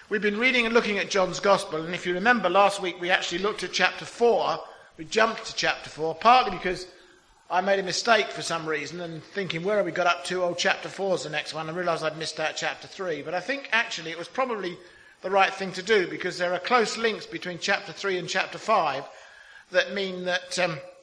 We've been reading and looking at John's Gospel, and if you remember last week we actually looked at chapter 4. We jumped to chapter 4, partly because I made a mistake for some reason and thinking, where have we got up to? Oh, chapter 4 is the next one. I realised I'd missed out chapter 3. But I think actually it was probably the right thing to do, because there are close links between chapter 3 and chapter 5 that mean that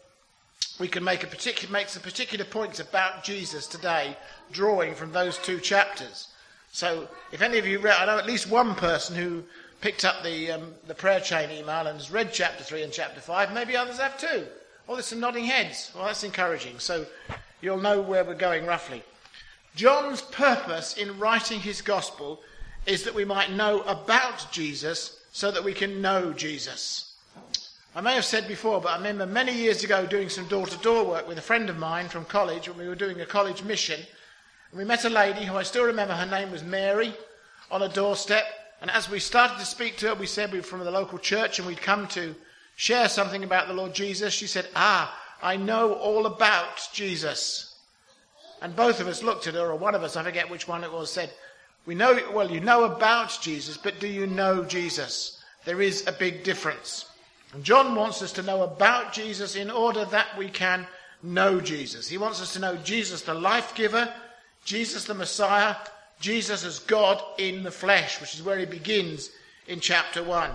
we can make some particular points about Jesus today, drawing from those two chapters. So if any of you read, I know at least one person who picked up the prayer chain email and has read chapter 3 and chapter 5, maybe others have too. Oh, there's some nodding heads. Well, that's encouraging. So you'll know where we're going roughly. John's purpose in writing his gospel is that we might know about Jesus so that we can know Jesus. I may have said before, but I remember many years ago doing some door-to-door work with a friend of mine from college when we were doing a college mission. And we met a lady who I still remember, her name was Mary, on a doorstep. And as we started to speak to her, we said we were from the local church and we'd come to share something about the Lord Jesus. She said, I know all about Jesus. And both of us looked at her, or one of us, I forget which one it was, said, you know about Jesus, but do you know Jesus? There is a big difference. And John wants us to know about Jesus in order that we can know Jesus. He wants us to know Jesus the life giver, Jesus the Messiah, Jesus as God in the flesh, which is where he begins in chapter 1.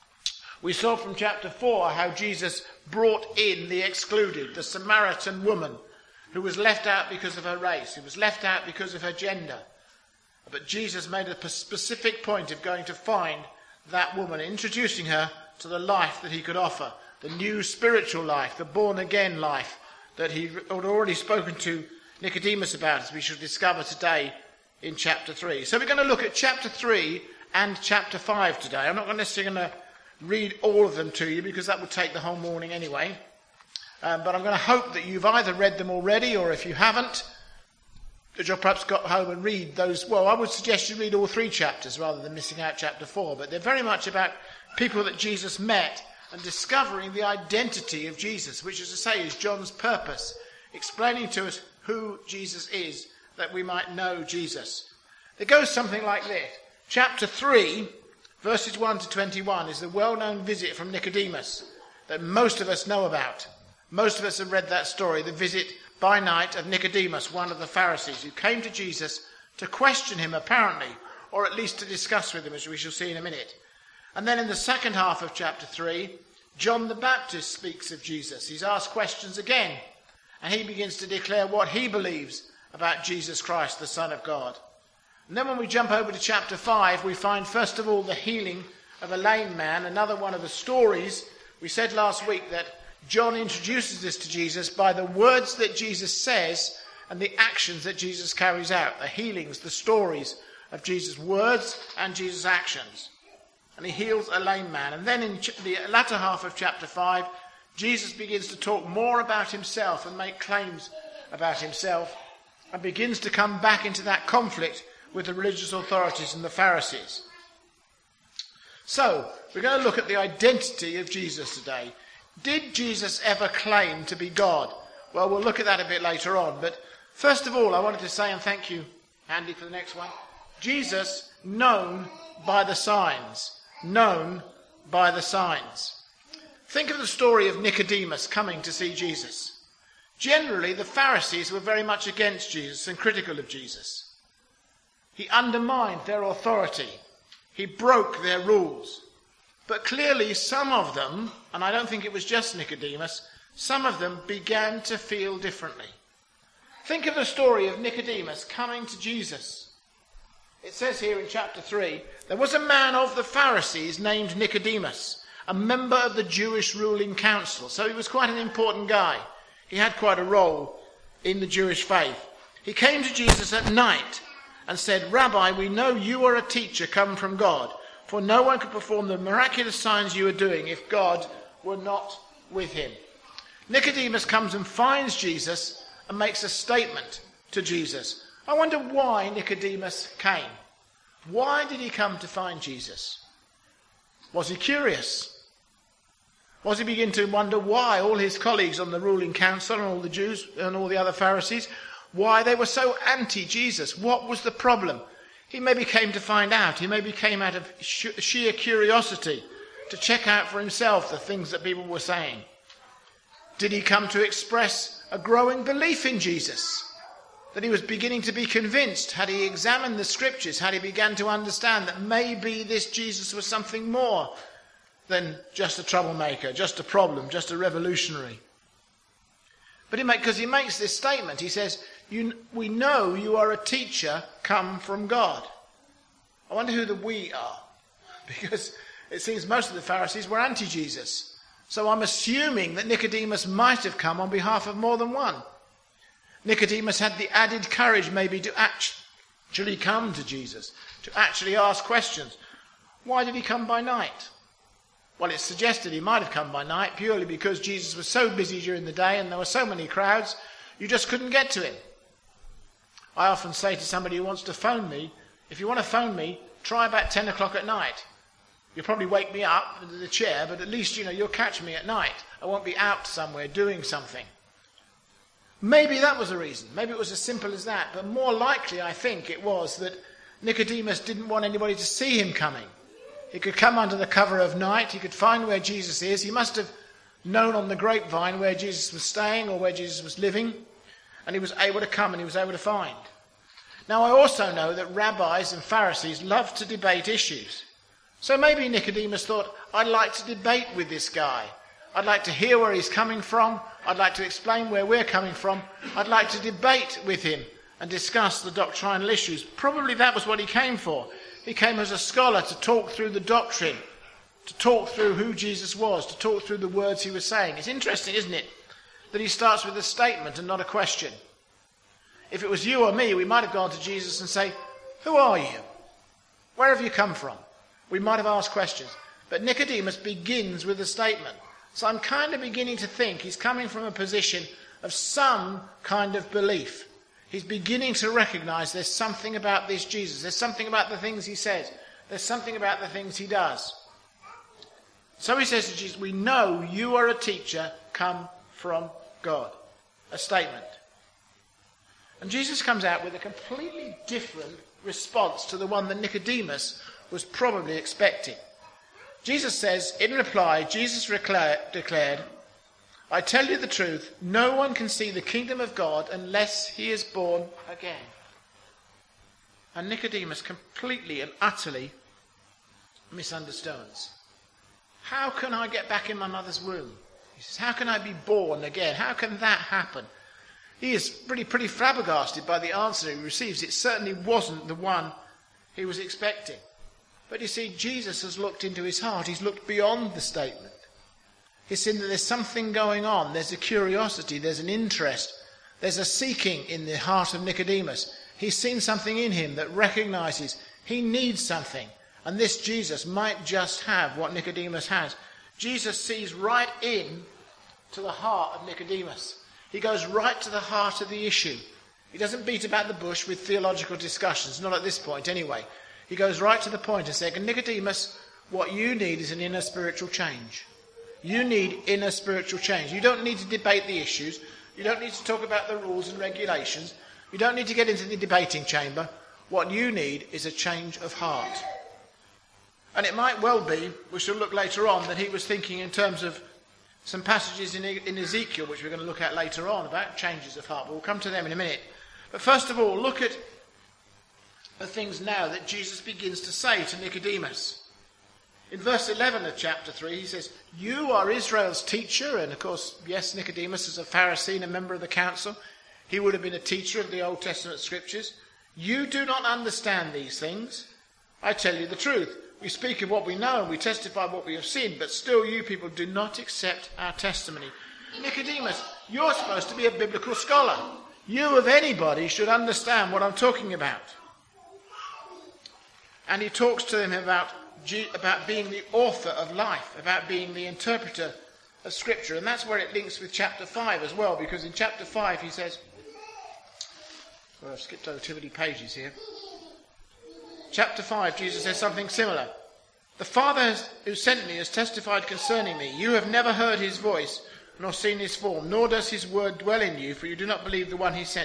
We saw from chapter 4 how Jesus brought in the excluded, the Samaritan woman who was left out because of her race, who was left out because of her gender. But Jesus made a specific point of going to find that woman, introducing her to the life that he could offer, the new spiritual life, the born-again life that he had already spoken to Nicodemus about, as we shall discover today in chapter 3. So we're going to look at chapter 3 and chapter 5 today. I'm not necessarily going to read all of them to you because that would take the whole morning anyway. But I'm going to hope that you've either read them already, or if you haven't, that you'll perhaps go home and read those. Well, I would suggest you read all 3 chapters rather than missing out chapter 4. But they're very much about people that Jesus met and discovering the identity of Jesus, which, as I say, is John's purpose, explaining to us who Jesus is, that we might know Jesus. It goes something like this. Chapter 3, verses 1 to 21, is the well-known visit from Nicodemus that most of us know about. Most of us have read that story, the visit by night of Nicodemus, one of the Pharisees, who came to Jesus to question him, apparently, or at least to discuss with him, as we shall see in a minute. And then in the second half of chapter 3, John the Baptist speaks of Jesus. He's asked questions again, and he begins to declare what he believes about Jesus Christ, the Son of God. And then when we jump over to chapter 5, we find first of all the healing of a lame man, another one of the stories. We said last week that John introduces this to Jesus by the words that Jesus says and the actions that Jesus carries out, the healings, the stories of Jesus' words and Jesus' actions. And he heals a lame man. And then in the latter half of chapter 5, Jesus begins to talk more about himself and make claims about himself, and begins to come back into that conflict with the religious authorities and the Pharisees. So, we're going to look at the identity of Jesus today. Did Jesus ever claim to be God? Well, we'll look at that a bit later on. But first of all, I wanted to say, and thank you, Andy, for the next one, Jesus known by the signs. Known by the signs. Think of the story of Nicodemus coming to see Jesus. Generally, the Pharisees were very much against Jesus and critical of Jesus. He undermined their authority. He broke their rules. But clearly some of them, and I don't think it was just Nicodemus, some of them began to feel differently. Think of the story of Nicodemus coming to Jesus. It says here in chapter 3, there was a man of the Pharisees named Nicodemus, a member of the Jewish ruling council. So he was quite an important guy. He had quite a role in the Jewish faith. He came to Jesus at night and said, Rabbi, we know you are a teacher come from God, for no one could perform the miraculous signs you are doing if God were not with him. Nicodemus comes and finds Jesus and makes a statement to Jesus. I wonder why Nicodemus came. Why did he come to find Jesus? Was he curious? Was he begin to wonder why all his colleagues on the ruling council and all the Jews and all the other Pharisees, why they were so anti-Jesus? What was the problem? He maybe came to find out. He maybe came out of sheer curiosity to check out for himself the things that people were saying. Did he come to express a growing belief in Jesus? That he was beginning to be convinced? Had he examined the scriptures? Had he begun to understand that maybe this Jesus was something more than just a troublemaker, just a problem, just a revolutionary? But because he makes this statement, he says, we know you are a teacher come from God. I wonder who the we are, because it seems most of the Pharisees were anti-Jesus. So I'm assuming that Nicodemus might have come on behalf of more than one. Nicodemus had the added courage maybe to actually come to Jesus, to actually ask questions. Why did he come by night? Well, it's suggested he might have come by night purely because Jesus was so busy during the day and there were so many crowds, you just couldn't get to him. I often say to somebody who wants to phone me, if you want to phone me, try about 10 o'clock at night. You'll probably wake me up into the chair, but at least, you'll catch me at night. I won't be out somewhere doing something. Maybe that was a reason. Maybe it was as simple as that. But more likely, I think, it was that Nicodemus didn't want anybody to see him coming. He could come under the cover of night. He could find where Jesus is. He must have known on the grapevine where Jesus was staying or where Jesus was living. And he was able to come and he was able to find. Now, I also know that rabbis and Pharisees love to debate issues. So maybe Nicodemus thought, I'd like to debate with this guy. I'd like to hear where he's coming from. I'd like to explain where we're coming from. I'd like to debate with him and discuss the doctrinal issues. Probably that was what he came for. He came as a scholar to talk through the doctrine, to talk through who Jesus was, to talk through the words he was saying. It's interesting, isn't it, that he starts with a statement and not a question. If it was you or me, we might have gone to Jesus and say, who are you? Where have you come from? We might have asked questions. But Nicodemus begins with a statement. So I'm kind of beginning to think he's coming from a position of some kind of belief. He's beginning to recognize there's something about this Jesus. There's something about the things he says. There's something about the things he does. So he says to Jesus, we know you are a teacher come from God. A statement. And Jesus comes out with a completely different response to the one that Nicodemus was probably expecting. Jesus says, in reply, Jesus declared, I tell you the truth, no one can see the kingdom of God unless he is born again. And Nicodemus completely and utterly misunderstands. How can I get back in my mother's womb? He says, how can I be born again? How can that happen? He is pretty flabbergasted by the answer he receives. It certainly wasn't the one he was expecting. But you see, Jesus has looked into his heart. He's looked beyond the statement. He's seen that there's something going on. There's a curiosity. There's an interest. There's a seeking in the heart of Nicodemus. He's seen something in him that recognizes he needs something. And this Jesus might just have what Nicodemus has. Jesus sees right in to the heart of Nicodemus. He goes right to the heart of the issue. He doesn't beat about the bush with theological discussions, not at this point anyway. He goes right to the point and says, Nicodemus, what you need is an inner spiritual change. You need inner spiritual change. You don't need to debate the issues. You don't need to talk about the rules and regulations. You don't need to get into the debating chamber. What you need is a change of heart. And it might well be, we shall look later on, that he was thinking in terms of some passages in Ezekiel, which we're going to look at later on, about changes of heart. But we'll come to them in a minute. But first of all, look at the things now that Jesus begins to say to Nicodemus. In verse 11 of chapter 3, he says, you are Israel's teacher. And of course, yes, Nicodemus is a Pharisee and a member of the council. He would have been a teacher of the Old Testament scriptures. You do not understand these things. I tell you the truth. We speak of what we know and we testify of what we have seen, but still you people do not accept our testimony. Nicodemus, you're supposed to be a biblical scholar. You of anybody should understand what I'm talking about. And he talks to them about being the author of life, about being the interpreter of Scripture. And that's where it links with chapter 5 as well, because in chapter 5 he says, well, I've skipped over too many pages here. Chapter 5, Jesus says something similar. The Father who sent me has testified concerning me. You have never heard his voice, nor seen his form, nor does his word dwell in you, for you do not believe the one he sent.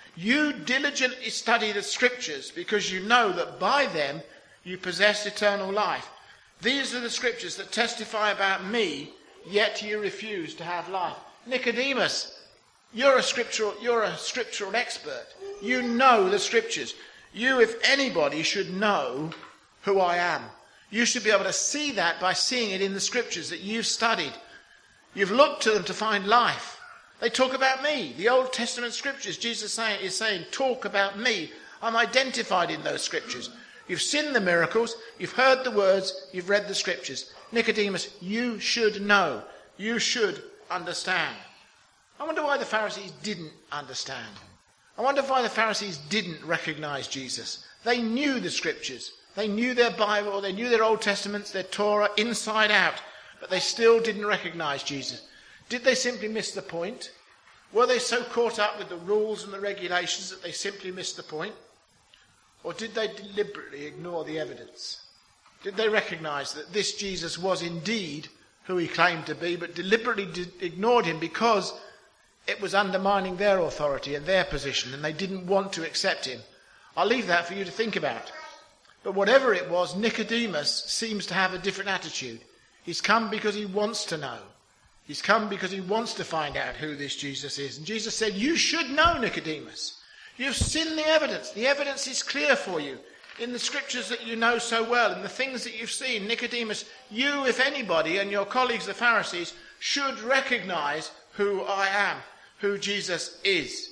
You diligently study the scriptures because you know that by them you possess eternal life. These are the scriptures that testify about me, yet you refuse to have life. Nicodemus, you're a scriptural expert. You know the scriptures. You, if anybody, should know who I am. You should be able to see that by seeing it in the scriptures that you've studied. You've looked to them to find life. They talk about me. The Old Testament scriptures, Jesus is saying, talk about me. I'm identified in those scriptures. You've seen the miracles, you've heard the words, you've read the scriptures. Nicodemus, you should know. You should understand. I wonder why the Pharisees didn't understand. I wonder why the Pharisees didn't recognize Jesus. They knew the scriptures. They knew their Bible, they knew their Old Testaments, their Torah inside out, but they still didn't recognize Jesus. Did they simply miss the point? Were they so caught up with the rules and the regulations that they simply missed the point? Or did they deliberately ignore the evidence? Did they recognize that this Jesus was indeed who he claimed to be, but deliberately ignored him because it was undermining their authority and their position, and they didn't want to accept him? I'll leave that for you to think about. But whatever it was, Nicodemus seems to have a different attitude. He's come because he wants to know. He's come because he wants to find out who this Jesus is. And Jesus said, you should know, Nicodemus. You've seen the evidence. The evidence is clear for you in the scriptures that you know so well, and the things that you've seen. Nicodemus, you, if anybody, and your colleagues, the Pharisees, should recognize who I am, who Jesus is.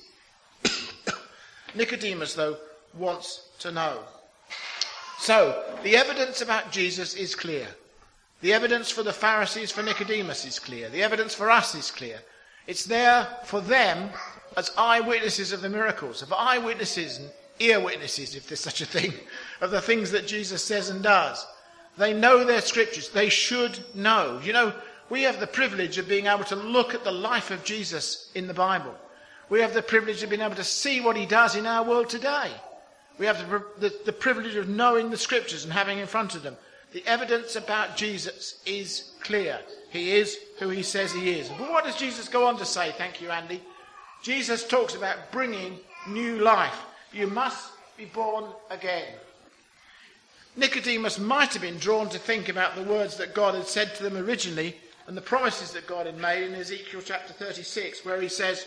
Nicodemus, though, wants to know. So, the evidence about Jesus is clear. The evidence for the Pharisees, for Nicodemus, is clear. The evidence for us is clear. It's there for them as eyewitnesses of the miracles, of eyewitnesses and ear witnesses, if there's such a thing, of the things that Jesus says and does. They know their scriptures. They should know. You know, we have the privilege of being able to look at the life of Jesus in the Bible. We have the privilege of being able to see what he does in our world today. We have the privilege of knowing the scriptures and having in front of them. The evidence about Jesus is clear. He is who he says he is. But what does Jesus go on to say? Thank you, Andy. Jesus talks about bringing new life. You must be born again. Nicodemus might have been drawn to think about the words that God had said to them originally and the promises that God had made in Ezekiel chapter 36, where he says,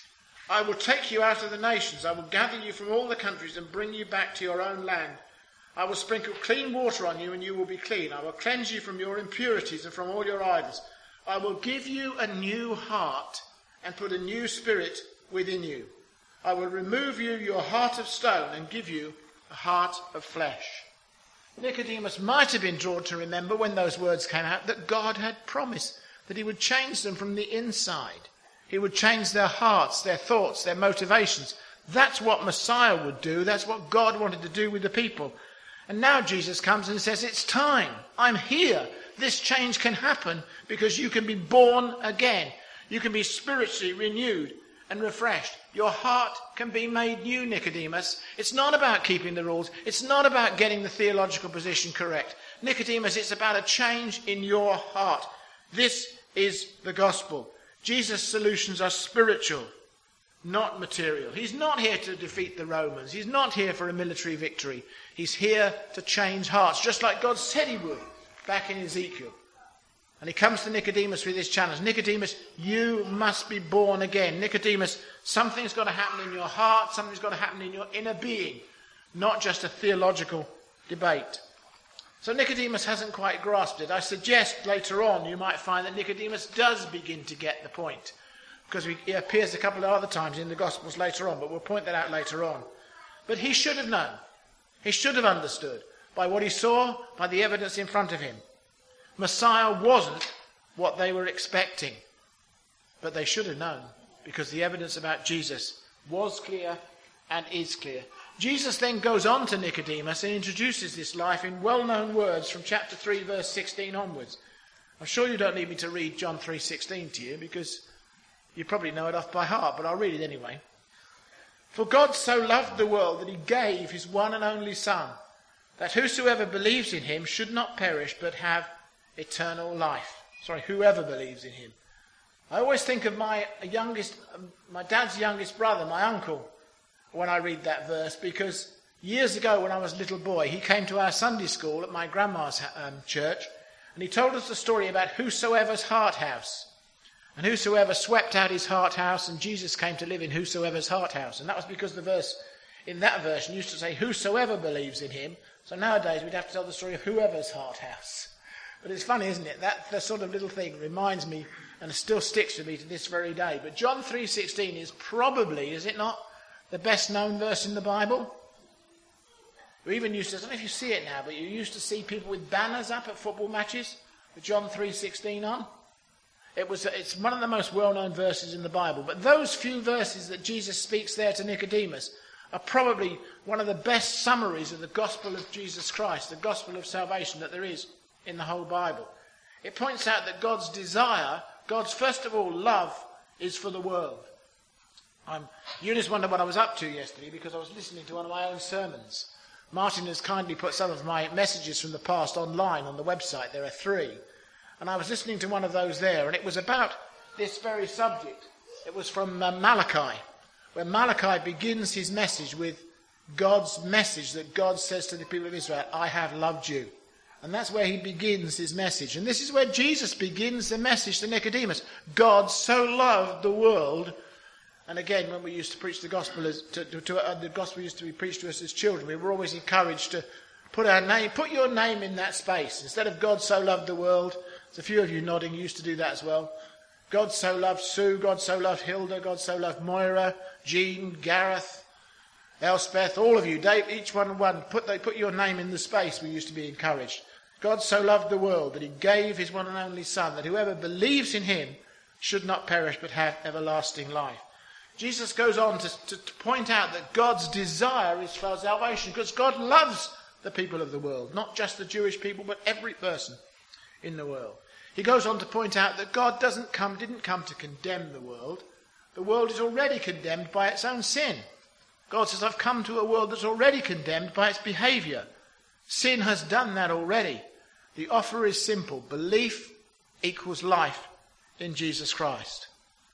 I will take you out of the nations. I will gather you from all the countries and bring you back to your own land. I will sprinkle clean water on you and you will be clean. I will cleanse you from your impurities and from all your idols. I will give you a new heart and put a new spirit within you. I will remove you your heart of stone and give you a heart of flesh. Nicodemus might have been drawn to remember when those words came out that God had promised that he would change them from the inside. He would change their hearts, their thoughts, their motivations. That's what Messiah would do. That's what God wanted to do with the people. And now Jesus comes and says, it's time. I'm here. This change can happen because you can be born again. You can be spiritually renewed and refreshed. Your heart can be made new, Nicodemus. It's not about keeping the rules. It's not about getting the theological position correct. Nicodemus, it's about a change in your heart. This is the gospel. Jesus' solutions are spiritual, not material. He's not here to defeat the Romans. He's not here for a military victory. He's here to change hearts, just like God said he would back in Ezekiel. And he comes to Nicodemus with this challenge. Nicodemus, you must be born again. Nicodemus, something's got to happen in your heart. Something's got to happen in your inner being, not just a theological debate. So Nicodemus hasn't quite grasped it. I suggest later on you might find that Nicodemus does begin to get the point, because he appears a couple of other times in the Gospels later on, but we'll point that out later on. But he should have known. He should have understood by what he saw, by the evidence in front of him. Messiah wasn't what they were expecting, but they should have known, because the evidence about Jesus was clear and is clear. Jesus then goes on to Nicodemus and introduces this life in well-known words from chapter 3, verse 16 onwards. I'm sure you don't need me to read John 3:16 to you, because you probably know it off by heart, but I'll read it anyway. For God so loved the world that he gave his one and only Son, that whosoever believes in him should not perish but have eternal life. Whoever believes in him. I always think of my dad's youngest brother, my uncle. when I read that verse, because years ago when I was a little boy, he came to our Sunday school at my grandma's church, and he told us the story about whosoever's heart house. And whosoever swept out his heart house, and Jesus came to live in whosoever's heart house. And that was because the verse in that version used to say whosoever believes in him. So nowadays we'd have to tell the story of whoever's heart house. But it's funny, isn't it? That the sort of little thing reminds me, and still sticks with me to this very day. But John 3:16 is probably, is it not, the best known verse in the Bible? We even used to, I don't know if you see it now, but you used to see people with banners up at football matches with John 3:16 on. It's one of the most well-known verses in the Bible. But those few verses that Jesus speaks there to Nicodemus are probably one of the best summaries of the gospel of Jesus Christ, the gospel of salvation that there is in the whole Bible. It points out that God's desire, God's first of all love, is for the world. Eunice wondered what I was up to yesterday because I was listening to one of my own sermons. Martin has kindly put some of my messages from the past online on the website. There are 3. And I was listening to one of those there, and it was about this very subject. It was from Malachi, where Malachi begins his message with God's message that God says to the people of Israel, I have loved you. And that's where he begins his message. And this is where Jesus begins the message to Nicodemus. God so loved the world. And again, when we used to preach the gospel, the gospel used to be preached to us as children, we were always encouraged to put your name in that space. Instead of God so loved the world, there's a few of you nodding, you used to do that as well. God so loved Sue, God so loved Hilda, God so loved Moira, Jean, Gareth, Elspeth, all of you, Dave, each one, put your name in the space. We used to be encouraged. God so loved the world that he gave his one and only Son, that whoever believes in him should not perish but have everlasting life. Jesus goes on to point out that God's desire is for salvation, because God loves the people of the world, not just the Jewish people, but every person in the world. He goes on to point out that God didn't come to condemn the world. The world is already condemned by its own sin. God says, I've come to a world that's already condemned by its behaviour. Sin has done that already. The offer is simple. Belief equals life in Jesus Christ.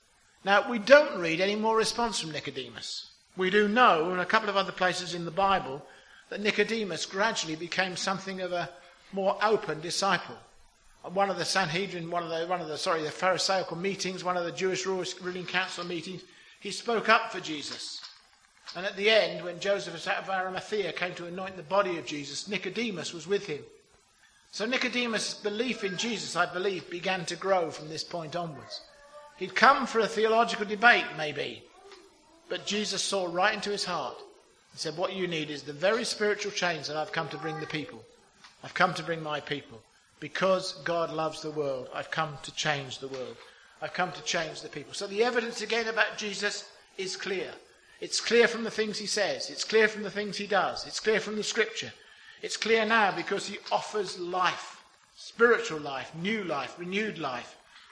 Now, we don't read any more response from Nicodemus. We do know, in a couple of other places in the Bible, that Nicodemus gradually became something of a more open disciple. One of the Sanhedrin, the Pharisaical meetings, one of the Jewish ruling council meetings, he spoke up for Jesus. And at the end, when Joseph of Arimathea came to anoint the body of Jesus, Nicodemus was with him. So Nicodemus' belief in Jesus, I believe, began to grow from this point onwards. He'd come for a theological debate, maybe, but Jesus saw right into his heart and said, what you need is the very spiritual change that I've come to bring the people. I've come to bring my people. Because God loves the world, I've come to change the world. I've come to change the people. So the evidence again about Jesus is clear. It's clear from the things he says. It's clear from the things he does. It's clear from the scripture. It's clear now because he offers life, spiritual life, new life, renewed life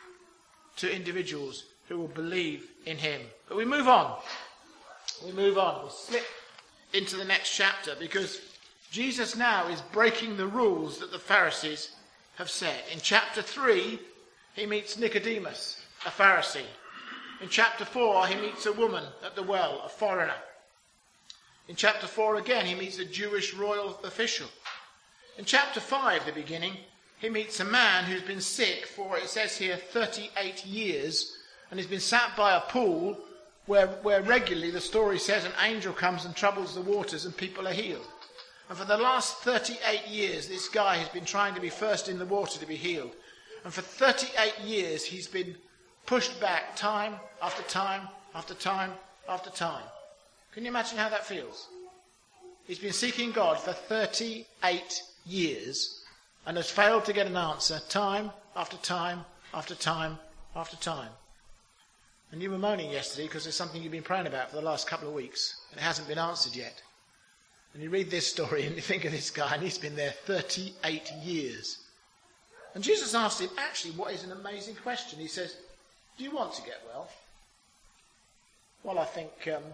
to individuals who will believe in him. But we move on. We slip into the next chapter because Jesus now is breaking the rules that the Pharisees have set. In chapter 3, he meets Nicodemus, a Pharisee. In chapter 4, he meets a woman at the well, a foreigner. In chapter 4 again, he meets a Jewish royal official. In chapter 5, the beginning, he meets a man who's been sick for, it says here, 38 years, and he's been sat by a pool where regularly, the story says, an angel comes and troubles the waters and people are healed. And for the last 38 years, this guy has been trying to be first in the water to be healed. And for 38 years, he's been pushed back time after time after time after time. Can you imagine how that feels? He's been seeking God for 38 years and has failed to get an answer time after time after time after time. And you were moaning yesterday because there's something you've been praying about for the last couple of weeks and it hasn't been answered yet. And you read this story and you think of this guy and he's been there 38 years. And Jesus asked him, actually, what is an amazing question. He says, do you want to get well? Well, I think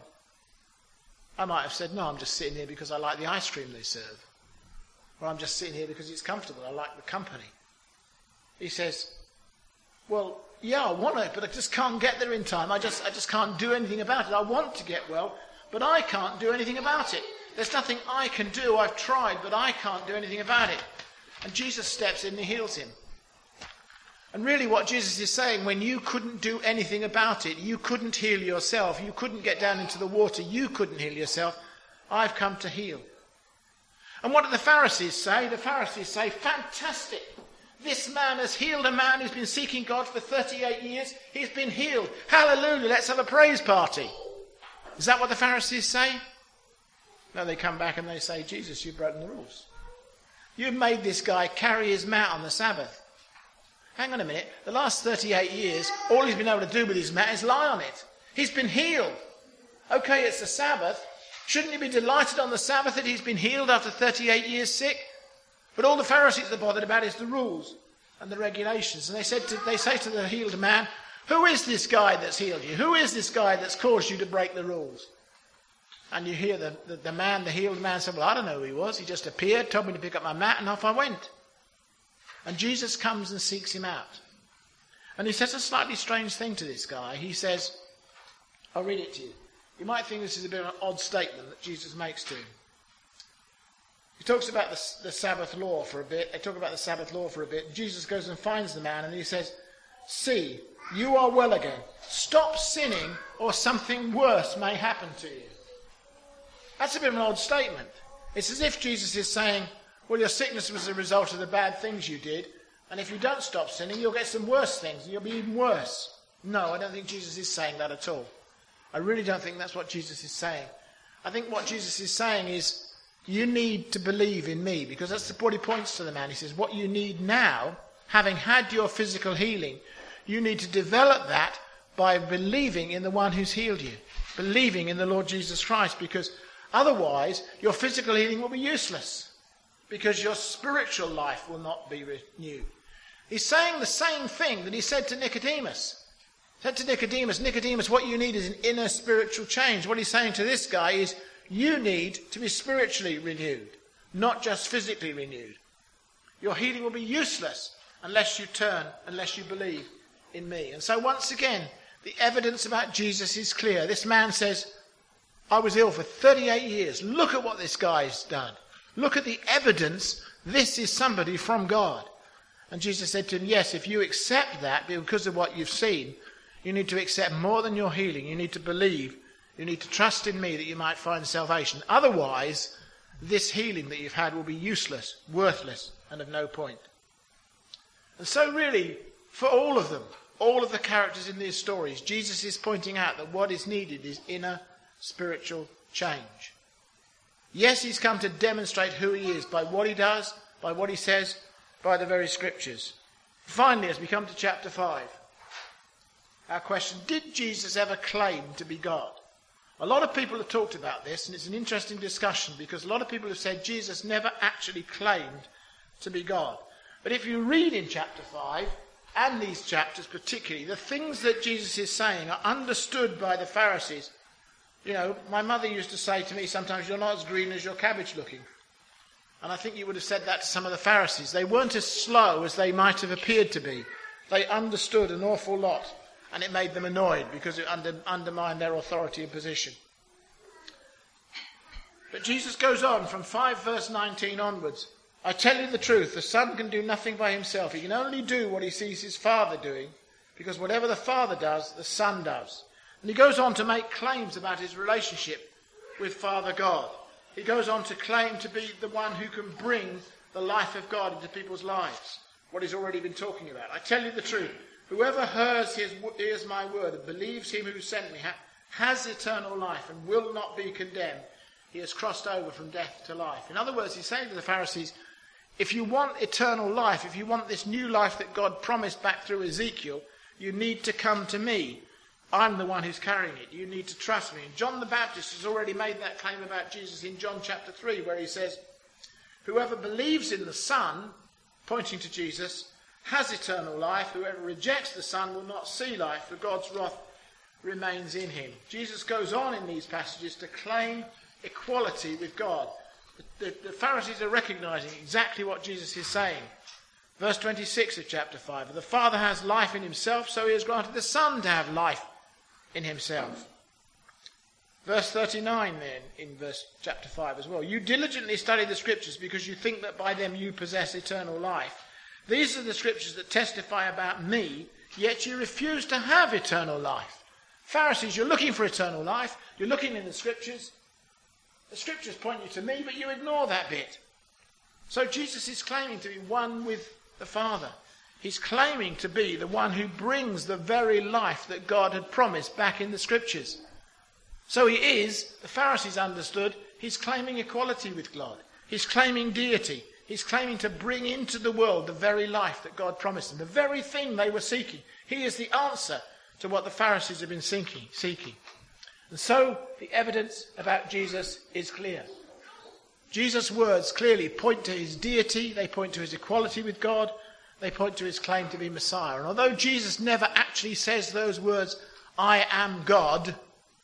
I might have said, no, I'm just sitting here because I like the ice cream they serve. Or I'm just sitting here because it's comfortable, I like the company. He says, well, yeah, I want it, but I just can't get there in time. I just can't do anything about it. I want to get well, but I can't do anything about it. There's nothing I can do. I've tried, but I can't do anything about it. And Jesus steps in and heals him. And really what Jesus is saying, when you couldn't do anything about it, you couldn't heal yourself, you couldn't get down into the water, you couldn't heal yourself, I've come to heal. And what do the Pharisees say? The Pharisees say, fantastic. This man has healed a man who's been seeking God for 38 years. He's been healed. Hallelujah, let's have a praise party. Is that what the Pharisees say? No, they come back and they say, Jesus, you've broken the rules. You've made this guy carry his mat on the Sabbath. Hang on a minute. The last 38 years, all he's been able to do with his mat is lie on it. He's been healed. Okay, it's the Sabbath. Shouldn't he be delighted on the Sabbath that he's been healed after 38 years sick? But all the Pharisees are bothered about is the rules and the regulations. And they say to the healed man, who is this guy that's healed you? Who is this guy that's caused you to break the rules? And you hear the healed man say, well, I don't know who he was. He just appeared, told me to pick up my mat, and off I went. And Jesus comes and seeks him out. And he says a slightly strange thing to this guy. He says, I'll read it to you. You might think this is a bit of an odd statement that Jesus makes to him. He talks about the Sabbath law for a bit. They talk about the Sabbath law for a bit. Jesus goes and finds the man and he says, see, you are well again. Stop sinning or something worse may happen to you. That's a bit of an odd statement. It's as if Jesus is saying, well, your sickness was a result of the bad things you did, and if you don't stop sinning, you'll get some worse things, and you'll be even worse. No, I don't think Jesus is saying that at all. I really don't think that's what Jesus is saying. I think what Jesus is saying is, you need to believe in me, because that's what he points to the man. He says, what you need now, having had your physical healing, you need to develop that by believing in the one who's healed you, believing in the Lord Jesus Christ, because otherwise your physical healing will be useless, because your spiritual life will not be renewed. He's saying the same thing that he said to Nicodemus. He said to Nicodemus, what you need is an inner spiritual change. What he's saying to this guy is, you need to be spiritually renewed, not just physically renewed. Your healing will be useless unless you turn, unless you believe in me. And so once again, the evidence about Jesus is clear. This man says, I was ill for 38 years. Look at what this guy's done. Look at the evidence. This is somebody from God. And Jesus said to him, yes, if you accept that because of what you've seen, you need to accept more than your healing. You need to believe. You need to trust in me that you might find salvation. Otherwise, this healing that you've had will be useless, worthless, and of no point. And so really, for all of them, all of the characters in these stories, Jesus is pointing out that what is needed is inner spiritual change. Yes, he's come to demonstrate who he is by what he does, by what he says, by the very scriptures. Finally, as we come to chapter 5, our question, did Jesus ever claim to be God? A lot of people have talked about this, and it's an interesting discussion because a lot of people have said Jesus never actually claimed to be God. But if you read in chapter 5, and these chapters particularly, the things that Jesus is saying are understood by the Pharisees. You know, my mother used to say to me sometimes, you're not as green as your cabbage looking. And I think you would have said that to some of the Pharisees. They weren't as slow as they might have appeared to be. They understood an awful lot, and it made them annoyed because it undermined their authority and position. But Jesus goes on from 5 verse 19 onwards. I tell you the truth, the Son can do nothing by himself. He can only do what he sees his Father doing, because whatever the Father does, the Son does. And he goes on to make claims about his relationship with Father God. He goes on to claim to be the one who can bring the life of God into people's lives, what he's already been talking about. I tell you the truth, whoever hears my word and believes him who sent me has eternal life and will not be condemned. He has crossed over from death to life. In other words, he's saying to the Pharisees, if you want eternal life, if you want this new life that God promised back through Ezekiel, you need to come to me. I'm the one who's carrying it. You need to trust me. And John the Baptist has already made that claim about Jesus in John chapter 3, where he says, whoever believes in the Son, pointing to Jesus, has eternal life. Whoever rejects the Son will not see life, for God's wrath remains in him. Jesus goes on in these passages to claim equality with God. The Pharisees are recognizing exactly what Jesus is saying. Verse 26 of chapter 5, the Father has life in himself, so he has granted the Son to have life in himself. Verse 39 then, in chapter 5 as well. You diligently study the scriptures because you think that by them you possess eternal life. These are the scriptures that testify about me, yet you refuse to have eternal life. Pharisees, you're looking for eternal life. You're looking in the scriptures. The scriptures point you to me, but you ignore that bit. So Jesus is claiming to be one with the Father. He's claiming to be the one who brings the very life that God had promised back in the scriptures. So he is, the Pharisees understood, he's claiming equality with God. He's claiming deity. He's claiming to bring into the world the very life that God promised them, the very thing they were seeking. He is the answer to what the Pharisees have been seeking. And so the evidence about Jesus is clear. Jesus' words clearly point to his deity, they point to his equality with God, they point to his claim to be Messiah. And although Jesus never actually says those words, I am God,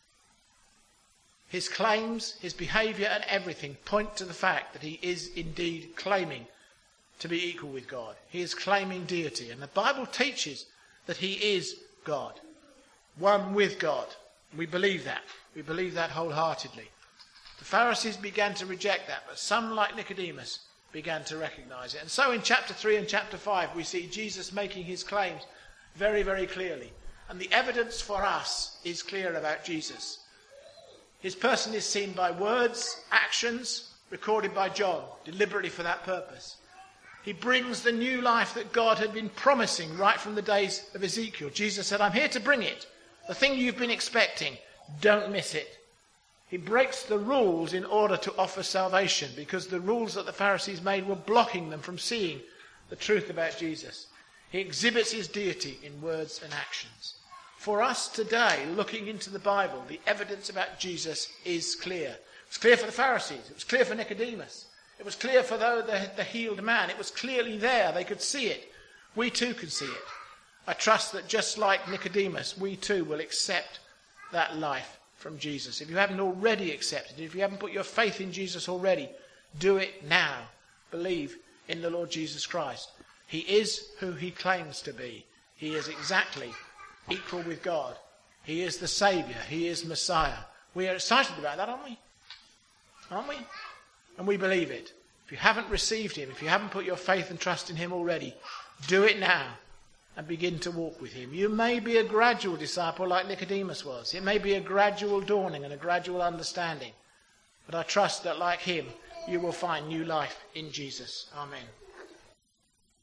his claims, his behaviour and everything point to the fact that he is indeed claiming to be equal with God. He is claiming deity. And the Bible teaches that he is God, one with God. We believe that. We believe that wholeheartedly. The Pharisees began to reject that, but some, like Nicodemus, began to recognise it. And so in chapter 3 and chapter 5, we see Jesus making his claims very, very clearly. And the evidence for us is clear about Jesus. His person is seen by words, actions, recorded by John, deliberately for that purpose. He brings the new life that God had been promising right from the days of Ezekiel. Jesus said, I'm here to bring it. The thing you've been expecting, don't miss it. He breaks the rules in order to offer salvation, because the rules that the Pharisees made were blocking them from seeing the truth about Jesus. He exhibits his deity in words and actions. For us today, looking into the Bible, the evidence about Jesus is clear. It was clear for the Pharisees. It was clear for Nicodemus. It was clear for the healed man. It was clearly there. They could see it. We too can see it. I trust that just like Nicodemus, we too will accept that life from Jesus. If you haven't already accepted it, if you haven't put your faith in Jesus already, do it now. Believe in the Lord Jesus Christ. He is who he claims to be. He is exactly equal with God. He is the Saviour. He is Messiah. We are excited about that, aren't we? Aren't we? And we believe it. If you haven't received him, if you haven't put your faith and trust in him already, do it now and begin to walk with him. You may be a gradual disciple like Nicodemus was. It may be a gradual dawning and a gradual understanding. But I trust that like him, you will find new life in Jesus. Amen.